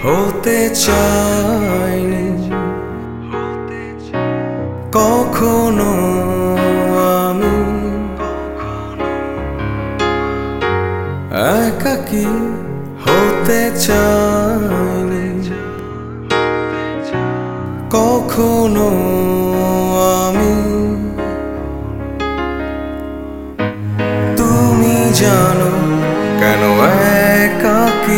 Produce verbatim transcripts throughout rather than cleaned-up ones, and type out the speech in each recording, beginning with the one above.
হতে চাইনি কখনো আমি একাকী হতে চাইনি কখনো আমি। তুমি জানো কেন একাকী,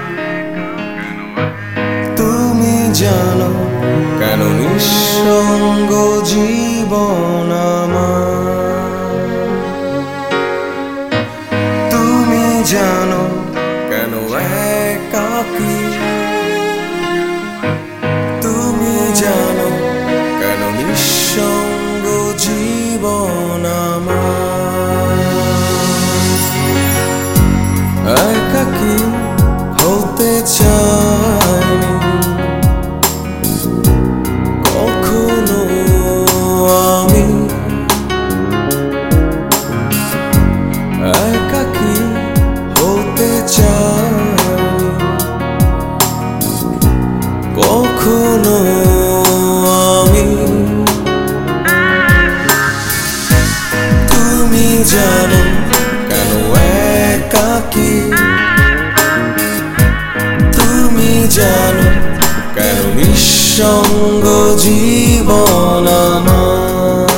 তুমি জানো কেন নিঃসঙ্গ জীবন আমার। তুমি জানো কেন একাকী, তুমি জানো কেন নিঃসঙ্গ জীবন আমার। একাকী হতে চাইনি কখনো আমি, একাকী হতে চাইনি কখনো আমি। তুমি জানো কেন একাকী, তুমি জানো কেন নিঃসঙ্গ জীবন আমার।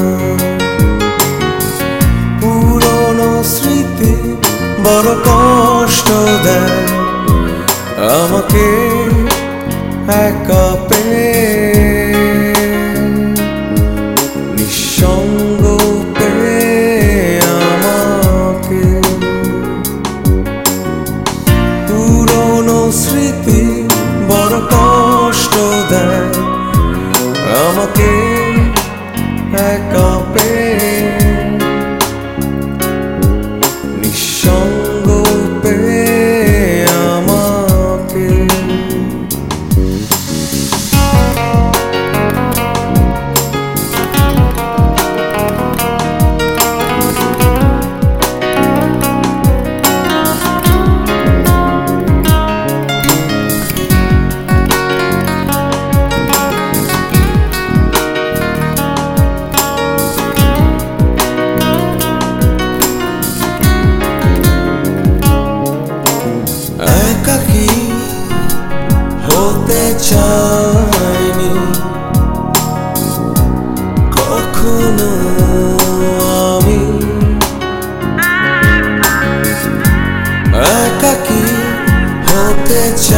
পুরনো স্মৃতি বড় কষ্ট দেয় আমাকে একা পেয়ে, নিঃসঙ্গ পেয়ে আমাকে। পুরনো স্মৃতি বড় কষ্ট দেয় আমাকে একা পেয়ে, নিঃসঙ্গ পেয়ে আমাকে। একাকী হতে চাইনি কখনো আমি, একাকী হতে চাই।